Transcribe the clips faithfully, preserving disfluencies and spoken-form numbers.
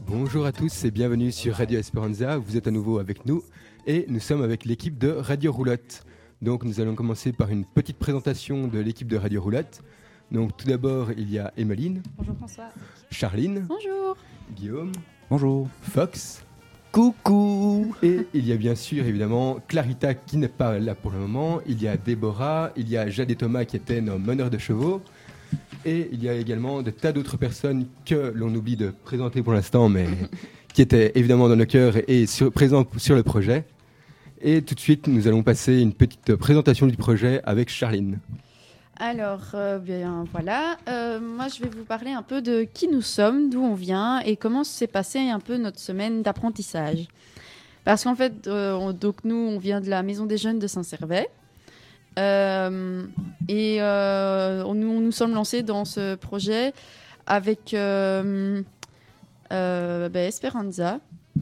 Bonjour à tous et bienvenue sur Radio Esperanza. Vous êtes à nouveau avec nous et nous sommes avec l'équipe de Radio Roulotte. Donc nous allons commencer par une petite présentation de l'équipe de Radio Roulotte. Donc tout d'abord il y a Emmeline. Bonjour François. Charline. Bonjour. Guillaume. Bonjour. Fox. Coucou. Et il y a bien sûr évidemment Clarita qui n'est pas là pour le moment. Il y a Déborah, il y a Jade et Thomas qui étaient nos meneurs de chevaux. Et il y a également des tas d'autres personnes que l'on oublie de présenter pour l'instant, mais qui étaient évidemment dans le cœur et sur, présents sur le projet. Et tout de suite, nous allons passer une petite présentation du projet avec Charline. Alors, euh, bien voilà, euh, moi je vais vous parler un peu de qui nous sommes, d'où on vient et comment s'est passée un peu notre semaine d'apprentissage. Parce qu'en fait, euh, on, donc nous, on vient de la Maison des Jeunes de Saint-Servais. Euh, et euh, on, nous, on nous sommes lancés dans ce projet avec euh, euh, ben, Esperanza.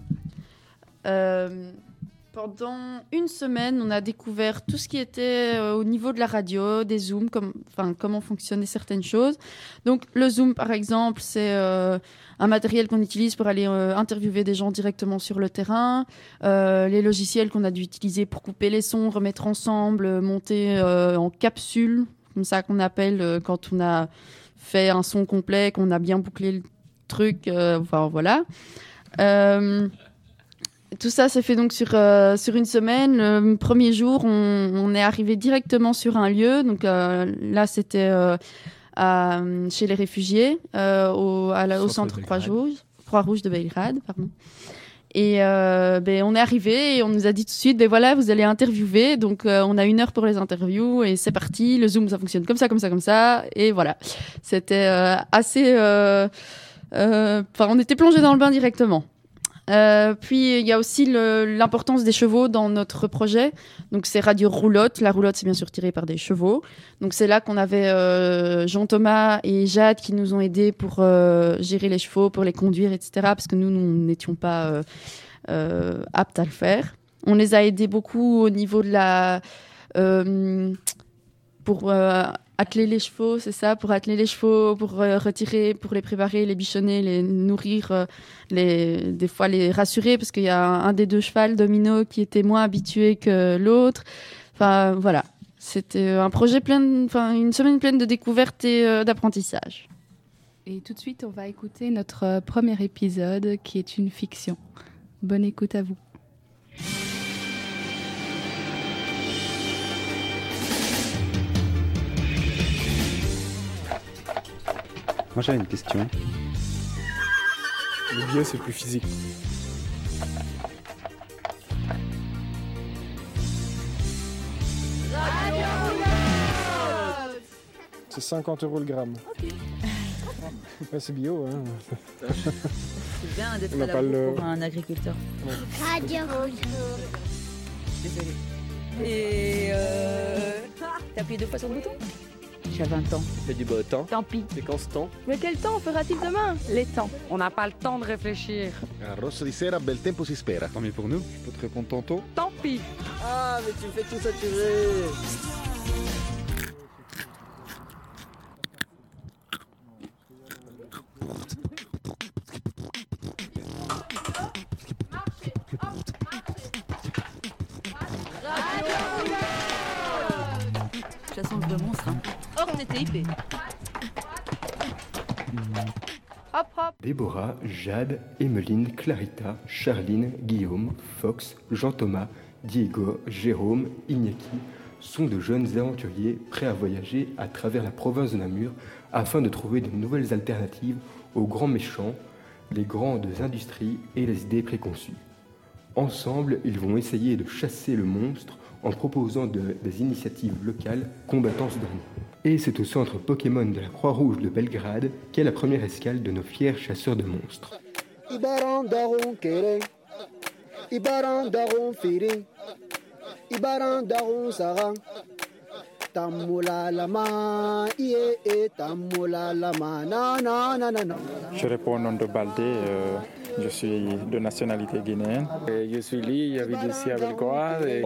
Euh, pendant une semaine, on a découvert tout ce qui était euh, au niveau de la radio, des zooms, comme, enfin, comment fonctionnaient certaines choses. Donc le zoom, par exemple, c'est euh, un matériel qu'on utilise pour aller euh, interviewer des gens directement sur le terrain. Euh, les logiciels qu'on a dû utiliser pour couper les sons, remettre ensemble, monter euh, en capsule, comme ça qu'on appelle euh, quand on a fait un son complet, qu'on a bien bouclé le truc. Euh, enfin voilà. Euh, Tout ça s'est fait donc sur, euh, sur une semaine. Le premier jour, on, on est arrivé directement sur un lieu. Donc euh, là, c'était euh, à, chez les réfugiés, euh, au, à la, au centre Croix-Rouge, Croix-Rouge de Belgrade. Pardon. Et euh, ben, on est arrivé et on nous a dit tout de suite, ben voilà, vous allez interviewer. Donc euh, on a une heure pour les interviews et c'est parti. Le Zoom, ça fonctionne comme ça, comme ça, comme ça. Et voilà, c'était euh, assez... Euh, euh, on était plongé dans le bain directement. Euh, puis il y a aussi le, l'importance des chevaux dans notre projet. Donc c'est Radio Roulotte. La roulotte, c'est bien sûr tiré par des chevaux. Donc c'est là qu'on avait euh, Jean-Thomas et Jade qui nous ont aidés pour euh, gérer les chevaux, pour les conduire, et cetera. Parce que nous, nous n'étions pas euh, euh, aptes à le faire. On les a aidés beaucoup au niveau de la... Euh, pour euh, atteler les chevaux, c'est ça, pour atteler les chevaux, pour euh, retirer, pour les préparer, les bichonner, les nourrir, euh, les, des fois les rassurer, parce qu'il y a un, un des deux chevals, Domino, qui était moins habitué que l'autre. Enfin, voilà. C'était un projet plein, enfin, une semaine pleine de découvertes et euh, d'apprentissage. Et tout de suite, on va écouter notre premier épisode, qui est une fiction. Bonne écoute à vous. Moi j'avais une question. Le bio c'est plus physique. C'est cinquante euros le gramme. Okay. Ouais, c'est bio, hein. C'est bien d'être On à la le... pour un agriculteur. Ouais. Radio Désolée. Et euh... t'as appuyé deux fois sur le bouton ? J'avais un temps. Il fait du beau temps. Tant pis. C'est quand ce temps? Mais quel temps fera-t-il demain? Les temps. On n'a pas le temps de réfléchir. Rosso di sera, bel tempo si spera. Tant mieux pour nous. Je peux te répondre tantôt. Tant pis. Ah, mais tu me fais tout saturer. Ça sent le monstre. Hein. Hors T T I P. Hop hop. Déborah, Jade, Emmeline, Clarita, Charline, Guillaume, Fox, Jean-Thomas, Diego, Jérôme, Iñaki sont de jeunes aventuriers prêts à voyager à travers la province de Namur afin de trouver de nouvelles alternatives aux grands méchants, les grandes industries et les idées préconçues. Ensemble, ils vont essayer de chasser le monstre en proposant de, des initiatives locales combattant ce dernier. Et c'est au centre Pokémon de la Croix-Rouge de Belgrade qu'est la première escale de nos fiers chasseurs de monstres. Je réponds au nom de Baldé, euh, je suis de nationalité guinéenne. Et je suis Lee, j'habite ici à Belgrade. Et...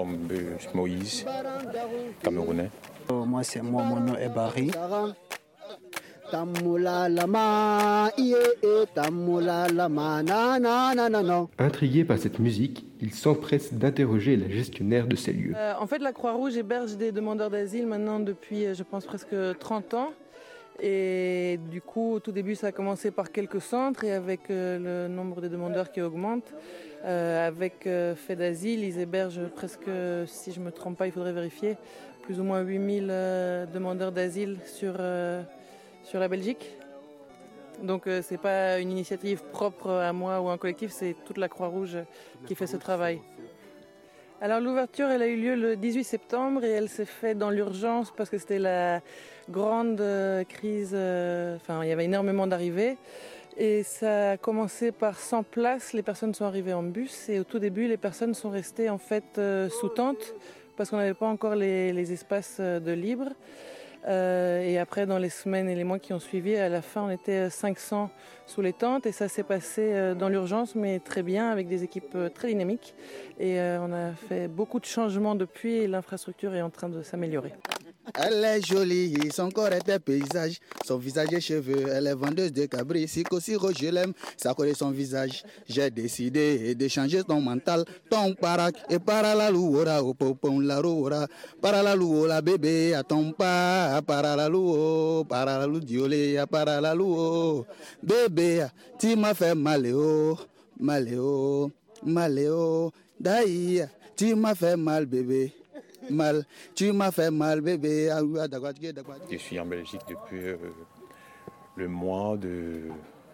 Moïse, camerounais. Moi, c'est moi, mon nom est Barry. Intrigué par cette musique, il s'empresse d'interroger la gestionnaire de ces lieux. Euh, en fait, la Croix-Rouge héberge des demandeurs d'asile maintenant depuis, je pense, presque trente ans. Et du coup, au tout début, ça a commencé par quelques centres et avec euh, le nombre de demandeurs qui augmente, euh, avec euh, Fait d'Asile, ils hébergent presque, si je ne me trompe pas, il faudrait vérifier, plus ou moins huit mille euh, demandeurs d'asile sur, euh, sur la Belgique. Donc euh, ce n'est pas une initiative propre à moi ou à un collectif, c'est toute la Croix-Rouge qui fait ce travail. Alors l'ouverture, elle a eu lieu le dix-huit septembre et elle s'est faite dans l'urgence parce que c'était la grande euh, crise, euh, enfin il y avait énormément d'arrivées. Et ça a commencé par cent places, les personnes sont arrivées en bus et au tout début les personnes sont restées en fait euh, sous tente parce qu'on n'avait pas encore les, les espaces de libre. Euh, et après, dans les semaines et les mois qui ont suivi, à la fin, on était cinq cents sous les tentes et ça s'est passé dans l'urgence, mais très bien, avec des équipes très dynamiques. Et euh, on a fait beaucoup de changements depuis et l'infrastructure est en train de s'améliorer. Elle est jolie, son corps est un paysage, son visage est cheveux, elle est vendeuse de cabri, si Siro je l'aime, ça connaît son visage. J'ai décidé de changer ton mental, ton parac et para la louora, au popon la roura, para la louora bébé, à ton pas, para la louo, para la loudiolé, para la louo, bébé, tu m'as fait maléo, maléo, maléo, daï, tu m'as fait mal bébé. Mal, tu m'as fait mal bébé. Je suis en Belgique depuis euh, le mois de,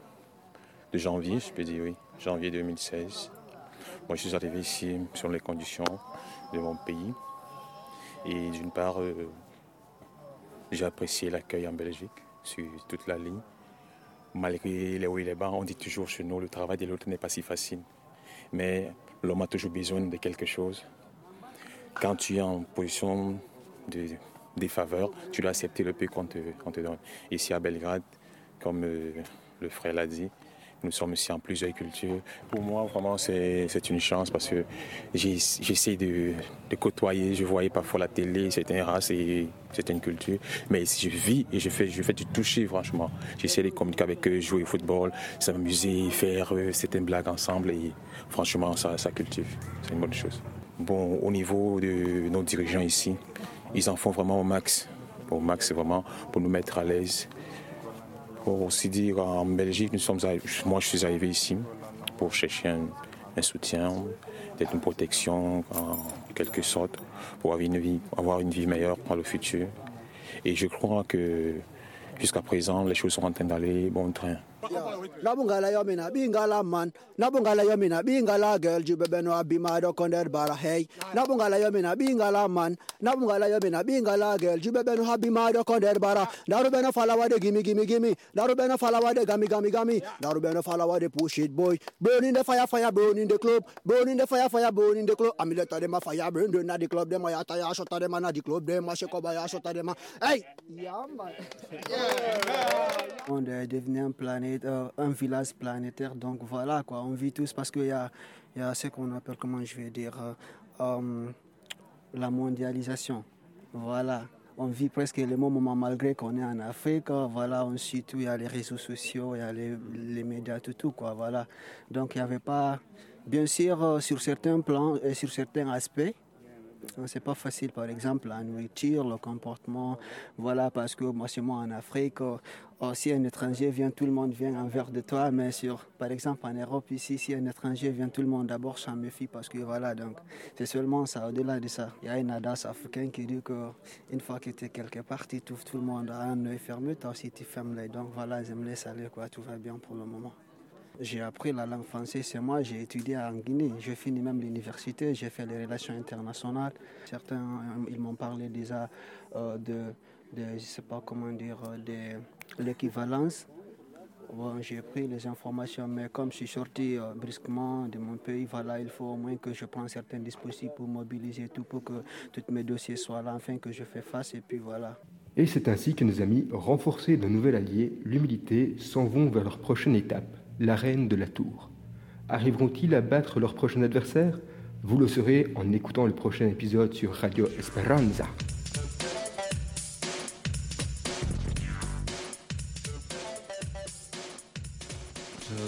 de janvier, je peux dire oui, janvier deux mille seize. Moi je suis arrivé ici sur les conditions de mon pays et d'une part euh, j'ai apprécié l'accueil en Belgique sur toute la ligne. Malgré les hauts et les bas, on dit toujours chez nous le travail de l'autre n'est pas si facile, mais l'homme a toujours besoin de quelque chose. Quand tu es en position de défaveur, tu dois accepter le peu qu'on te, qu'on te donne. Ici à Belgrade, comme euh, le frère l'a dit, nous sommes ici en plusieurs cultures. Pour moi, vraiment, c'est, c'est une chance parce que j'ai, j'essaie de, de côtoyer. Je voyais parfois la télé, c'est une race et c'est une culture. Mais ici, je vis et je fais, je fais du toucher, franchement. J'essaie de communiquer avec eux, jouer au football, s'amuser, faire euh, certaines blagues ensemble. Et franchement, ça, ça cultive. C'est une bonne chose. Bon, au niveau de nos dirigeants ici, ils en font vraiment au max. Au max, vraiment, pour nous mettre à l'aise. Pour aussi dire, en Belgique, nous sommes arrivés, moi je suis arrivé ici pour chercher un, un soutien, peut-être une protection en quelque sorte, pour avoir une vie, avoir une vie meilleure pour le futur. Et je crois que jusqu'à présent, les choses sont en train d'aller bon train. Nabungala yomina bingala man nabungala yomina bingala girl jubebeno abima do konder bara hey nabungala yomina bingala man nabungala yomina bingala girl jubebeno abima do konder bara darubeno falawa de gimme gimme gimme darubeno falawa de gami gami gami darubeno falawa de push it boy burn in the fire fire burn in the club burn in the fire fire burn in the club amileta dem fire burn in the club dem ya taya shota dem na the club dem shekoba ya shota dem hey yeah man on est devenu un planète euh, un village planétaire, donc voilà quoi, on vit tous parce qu'il y a, il y a ce qu'on appelle, comment je vais dire, euh, euh, la mondialisation, voilà, on vit presque le même moment malgré qu'on est en Afrique, voilà, on suit tout, il y a les réseaux sociaux, il y a les, les médias, tout, tout quoi, voilà, donc il n'y avait pas, bien sûr, euh, sur certains plans et sur certains aspects, c'est pas facile, par exemple, la nourriture, le comportement, voilà, parce que moi, chez moi en Afrique, euh, si un étranger vient, tout le monde vient envers de toi, mais sur, par exemple, en Europe, ici, si un étranger vient, tout le monde d'abord s'en méfie, parce que voilà, donc, c'est seulement ça, au-delà de ça. Il y a un adage africain qui dit qu'une fois que tu es quelque part, tu trouves tout le monde à un œil fermé, toi aussi tu fermes l'œil, donc voilà, j'aime les saluer, quoi, tout va bien pour le moment. J'ai appris la langue française, c'est moi, j'ai étudié en Guinée, j'ai fini même l'université, j'ai fait les relations internationales. Certains, ils m'ont parlé déjà euh, de, de, je ne sais pas comment dire, de l'équivalence. Bon, j'ai pris les informations, mais comme je suis sorti euh, brusquement de mon pays, voilà, il faut au moins que je prenne certains dispositifs pour mobiliser tout, pour que tous mes dossiers soient là, afin que je fais face, et puis voilà. Et c'est ainsi que nos amis, renforcés d'un nouvel allié, l'humilité, s'en vont vers leur prochaine étape. L'arène de la Tour. Arriveront-ils à battre leur prochain adversaire? Vous le saurez en écoutant le prochain épisode sur Radio Esperanza.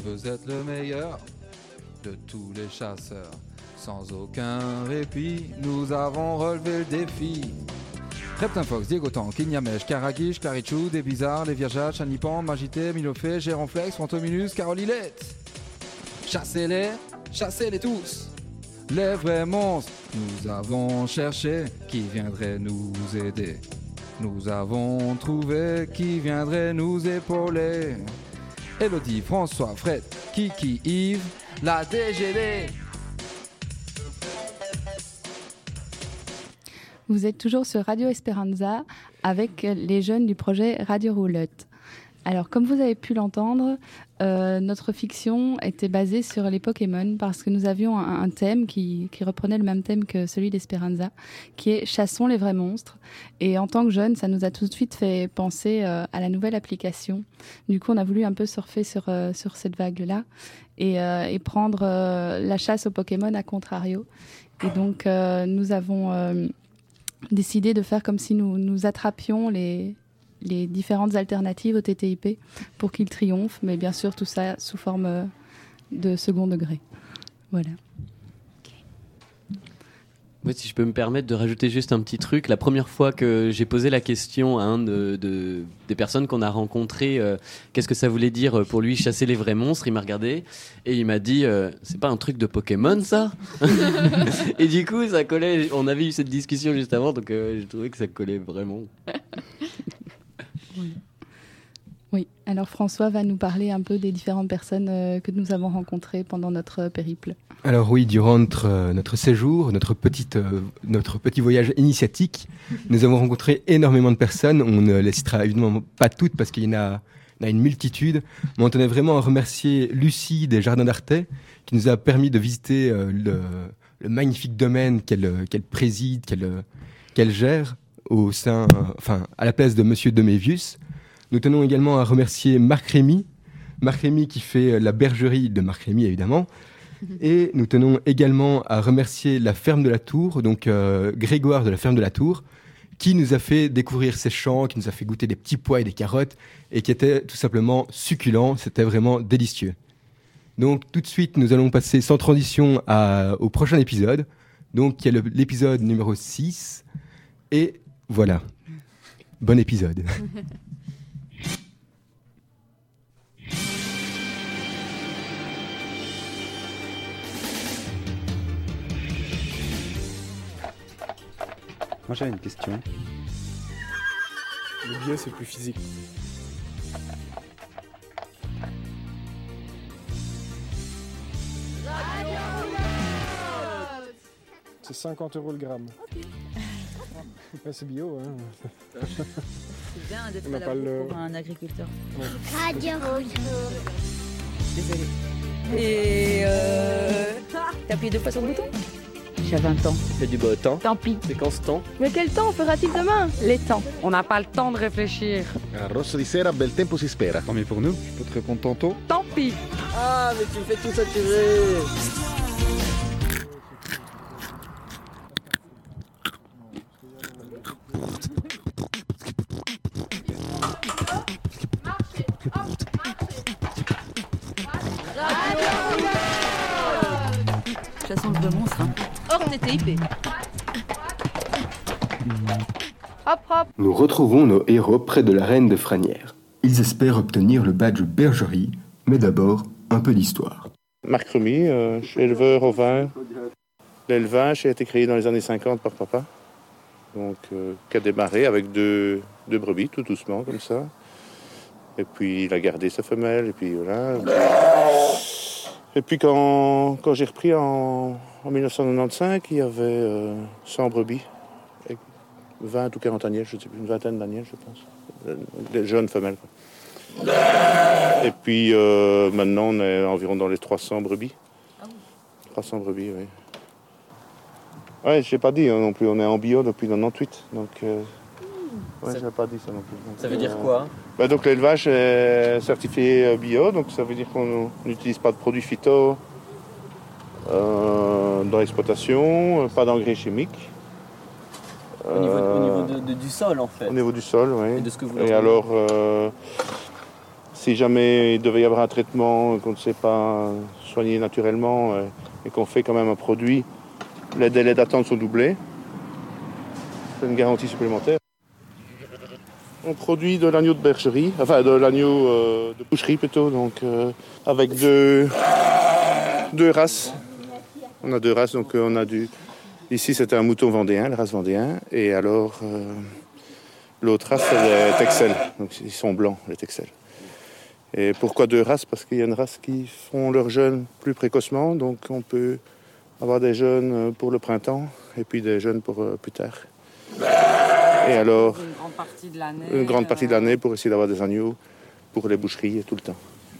veux être le meilleur de tous les chasseurs. Sans aucun répit, nous avons relevé le défi. Reptin Fox, Diego Tank, Ignamèche, Caraguiche, Clarichou, Des Bizarres, Les Viergeats, Chanipan, Magité, Milofé, Géronflex, Fantominus, Carolilette. Chassez-les, chassez-les tous. Les vrais monstres, nous avons cherché qui viendrait nous aider. Nous avons trouvé qui viendrait nous épauler. Elodie, François, Fred, Kiki, Yves, la D G D. Vous êtes toujours sur Radio Esperanza avec les jeunes du projet Radio Roulotte. Alors, comme vous avez pu l'entendre, euh, notre fiction était basée sur les Pokémon parce que nous avions un, un thème qui, qui reprenait le même thème que celui d'Esperanza, qui est « Chassons les vrais monstres ». Et en tant que jeunes, ça nous a tout de suite fait penser euh, à la nouvelle application. Du coup, on a voulu un peu surfer sur, euh, sur cette vague-là et, euh, et prendre euh, la chasse aux Pokémon à contrario. Et donc, euh, nous avons... Euh, décidé de faire comme si nous, nous attrapions les, les différentes alternatives au T T I P pour qu'ils triomphent, mais bien sûr tout ça sous forme de second degré. Voilà. Ouais, si je peux me permettre de rajouter juste un petit truc, la première fois que j'ai posé la question à un de, de, des personnes qu'on a rencontrées, euh, qu'est-ce que ça voulait dire pour lui chasser les vrais monstres, il m'a regardé et il m'a dit euh, c'est pas un truc de Pokémon ça? Et du coup ça collait, on avait eu cette discussion juste avant, donc euh, j'ai trouvé que ça collait vraiment. Oui. Oui, alors François va nous parler un peu des différentes personnes euh, que nous avons rencontrées pendant notre périple. Alors oui, durant notre, euh, notre séjour, notre, petite, euh, notre petit voyage initiatique, nous avons rencontré énormément de personnes. On ne les citera évidemment pas toutes parce qu'il y en a, il y en a une multitude. Mais on tenait vraiment à remercier Lucie des Jardins d'Artais qui nous a permis de visiter euh, le, le magnifique domaine qu'elle, qu'elle préside, qu'elle, qu'elle gère au sein, euh, enfin, à la place de Monsieur Demévius. Nous tenons également à remercier Marc Rémy, Marc Rémy qui fait la bergerie de Marc Rémy évidemment, et nous tenons également à remercier la ferme de la Tour, donc euh, Grégoire de la ferme de la Tour, qui nous a fait découvrir ses champs, qui nous a fait goûter des petits pois et des carottes, et qui était tout simplement succulent, c'était vraiment délicieux. Donc tout de suite, nous allons passer sans transition à, au prochain épisode, donc qui est le, l'épisode numéro six, et voilà, bon épisode. Moi j'avais une question. Le bio c'est plus physique. C'est cinquante euros le gramme. Ouais, c'est bio, hein. C'est bien d'être On à n'a la pas bourre le- pour un agriculteur. Ouais. Radio Désolée. Et euh... T'as appuyé deux fois sur le bouton? J'avais un temps. Il fait du beau temps. Tant pis. C'est quand ce temps? Mais quel temps fera-t-il demain? Les temps. On n'a pas le temps de réfléchir. A rosso di sera, bel tempo si spera. Tant mieux pour nous. Je peux te répondre tantôt. Tant pis. Ah, mais tu me fais tout saturer. Chassons le monstre. Hein. Hors T T I P. Hop hop. Nous retrouvons nos héros près de l'arène de Franières. Ils espèrent obtenir le badge bergerie, mais d'abord un peu d'histoire. Marc Rémy, euh, je suis éleveur au vin. L'élevage a été créé dans les années cinquante par papa, donc euh, qui a démarré avec deux, deux brebis, tout doucement comme ça. Et puis il a gardé sa femelle, et puis voilà. Et puis quand, quand j'ai repris en, en dix-neuf cent quatre-vingt-quinze, il y avait euh, cent brebis, et vingt ou quarante agnelles, je ne sais plus, une vingtaine d'agnelles, je pense. Des jeunes femelles, quoi. Et puis euh, maintenant, on est environ dans les trois cents brebis. trois cents brebis, oui. Ouais, je n'ai pas dit hein, non plus, on est en bio depuis quatre-vingt-dix-huit, donc... Euh, ouais, je n'ai pas dit ça non plus. Donc, Ça veut dire quoi? bah, donc l'élevage est certifié bio, donc ça veut dire qu'on n'utilise pas de produits phyto euh, dans l'exploitation, pas d'engrais chimiques. Au niveau, au niveau de, de- du sol en fait. Au niveau du sol, oui. Et de ce que vous Et leur alors, euh, Si jamais il devait y avoir un traitement qu'on ne sait pas soigner naturellement euh, et qu'on fait quand même un produit, les délais d'attente sont doublés. C'est une garantie supplémentaire. On produit de l'agneau de bergerie, enfin de l'agneau euh, de boucherie plutôt, donc euh, avec deux, deux races. On a deux races, donc euh, on a du. Ici c'était un mouton vendéen, la race vendéen, et alors euh, l'autre race c'est les Texel, donc ils sont blancs les Texel. Et pourquoi deux races? Parce qu'il y a une race qui font leurs jeunes plus précocement, donc on peut avoir des jeunes pour le printemps et puis des jeunes pour euh, plus tard. Et alors, une grande partie de l'année, une grande partie de l'année pour essayer d'avoir des agneaux pour les boucheries et tout le temps.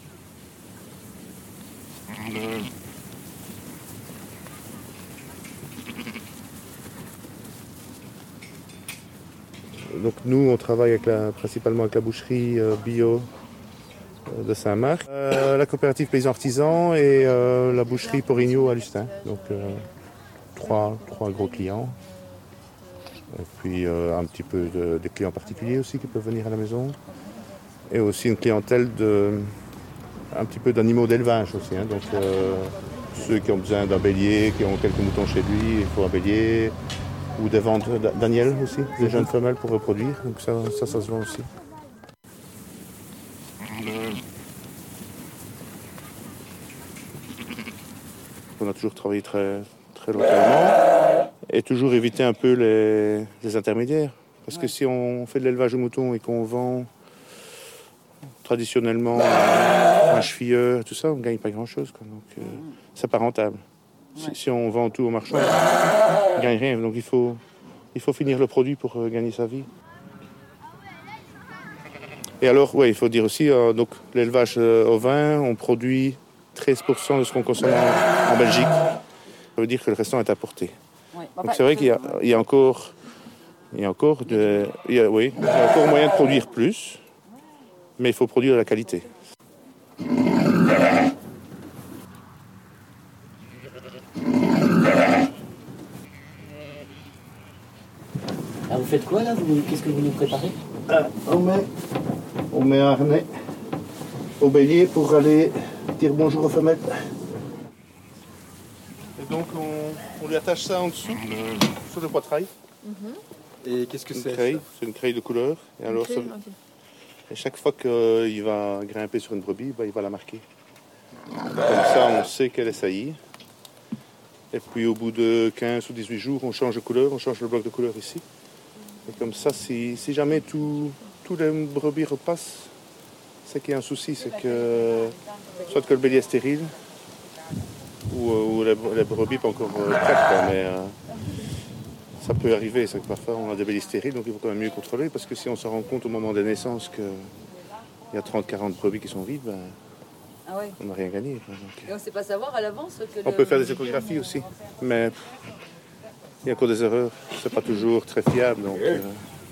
Donc nous, on travaille avec la, principalement avec la boucherie euh, bio euh, de Saint-Marc, euh, la coopérative Paysans Artisans et euh, la boucherie Porigno à Lustin. Donc euh, trois, trois gros clients. Et puis euh, un petit peu de, de clients particuliers aussi qui peuvent venir à la maison. Et aussi une clientèle de un petit peu d'animaux d'élevage aussi. Hein. Donc euh, ceux qui ont besoin d'un bélier, qui ont quelques moutons chez lui, il faut un bélier. Ou des ventes d'Aniel aussi, des jeunes femelles pour reproduire. Donc ça, ça, ça se vend aussi. On a toujours travaillé très, très localement et toujours éviter un peu les, les intermédiaires. Parce que si on fait de l'élevage de moutons et qu'on vend traditionnellement un chevilleur, tout ça, on ne gagne pas grand-chose. Quoi. Donc euh, c'est pas rentable. Si, si on vend tout au marchand, on ne gagne rien. Donc il faut, il faut finir le produit pour euh, gagner sa vie. Et alors, oui, il faut dire aussi, euh, donc l'élevage euh, ovin, on produit treize pour cent de ce qu'on consomme en, en Belgique. Ça veut dire que le restant est importé. Oui. Donc c'est vrai qu'il y a, il y a encore, il y a encore, de, il y a, oui, il y a encore moyen de produire plus, mais il faut produire de la qualité. Ah, vous faites quoi là? Qu'est-ce que vous nous préparez? ah, on, met, on met un harnais au bélier pour aller dire bonjour aux femelles. Et donc on, on lui attache ça en dessous, le, sur le poitrail. Mm-hmm. Et qu'est-ce que c'est? C'est une creille de couleur. Et, alors, creille, ça, okay. et chaque fois qu'il va grimper sur une brebis, bah, il va la marquer. Comme ça on sait qu'elle est saillie. Et puis au bout de quinze ou dix-huit jours, on change de couleur, on change le bloc de couleur ici. Et comme ça, si, si jamais tous les brebis repassent, c'est qu'il y a un souci, c'est que soit que le bélier est stérile, ou, ou les, les brebis pas encore euh, prêtes, mais euh, ça peut arriver, c'est que parfois on a des béliers stériles, donc il faut quand même mieux contrôler, parce que si on se rend compte au moment des naissances qu'il y a trente à quarante brebis qui sont vides, ben, ah ouais. on n'a rien gagné. Quoi, donc. Et on ne sait pas savoir à l'avance que On le... peut faire des échographies aussi, mais il y a encore des erreurs, c'est pas toujours très fiable. Donc, euh...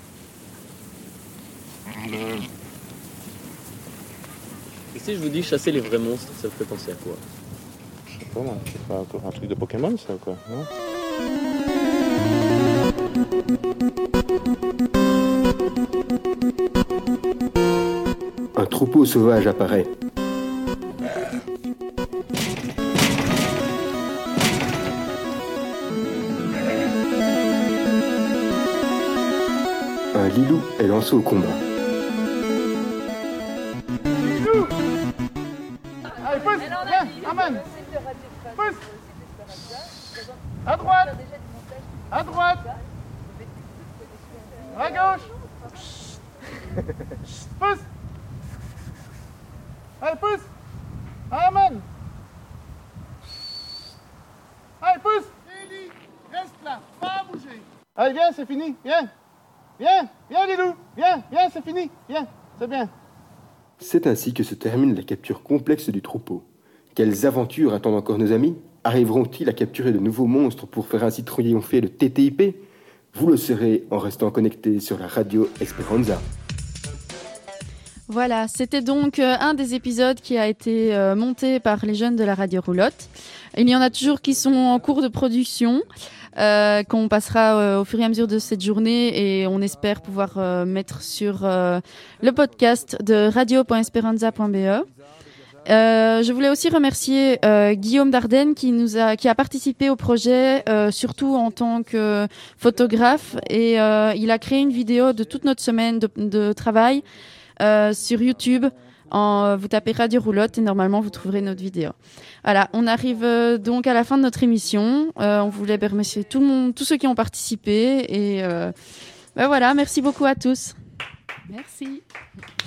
Et si je vous dis chasser les vrais monstres, ça vous fait penser à quoi? Je sais pas moi, c'est pas encore un truc de Pokémon ça ou quoi, non? Un troupeau sauvage apparaît. Un lilou est lancé au combat. Lilou! Allez, pousse! Viens, amène! Pousse! À droite! À droite! À gauche! Pousse! Allez, pousse! Amène! Allez, pousse! Lily, reste là, pas bouger! Allez, viens, c'est fini, viens! Viens, viens Lilou, viens, viens, c'est fini, viens, c'est bien. C'est ainsi que se termine la capture complexe du troupeau. Quelles aventures attendent encore nos amis? Arriveront-ils à capturer de nouveaux monstres pour faire ainsi triompher le T T I P? Vous le saurez en restant connecté sur la radio Esperanza. Voilà, c'était donc euh, un des épisodes qui a été euh, monté par les jeunes de la Radio Roulotte. Il y en a toujours qui sont en cours de production, euh, qu'on passera euh, au fur et à mesure de cette journée et on espère pouvoir euh, mettre sur euh, le podcast de radio point esperanza point b e. Euh, je voulais aussi remercier euh, Guillaume Dardenne qui nous a qui a participé au projet, euh, surtout en tant que photographe, et euh, il a créé une vidéo de toute notre semaine de, de travail euh, sur YouTube. En, vous tapez Radio Roulotte et normalement vous trouverez notre vidéo. Voilà, on arrive euh, donc à la fin de notre émission. Euh, on voulait remercier tout le monde, tous ceux qui ont participé, et euh, ben voilà, merci beaucoup à tous. Merci.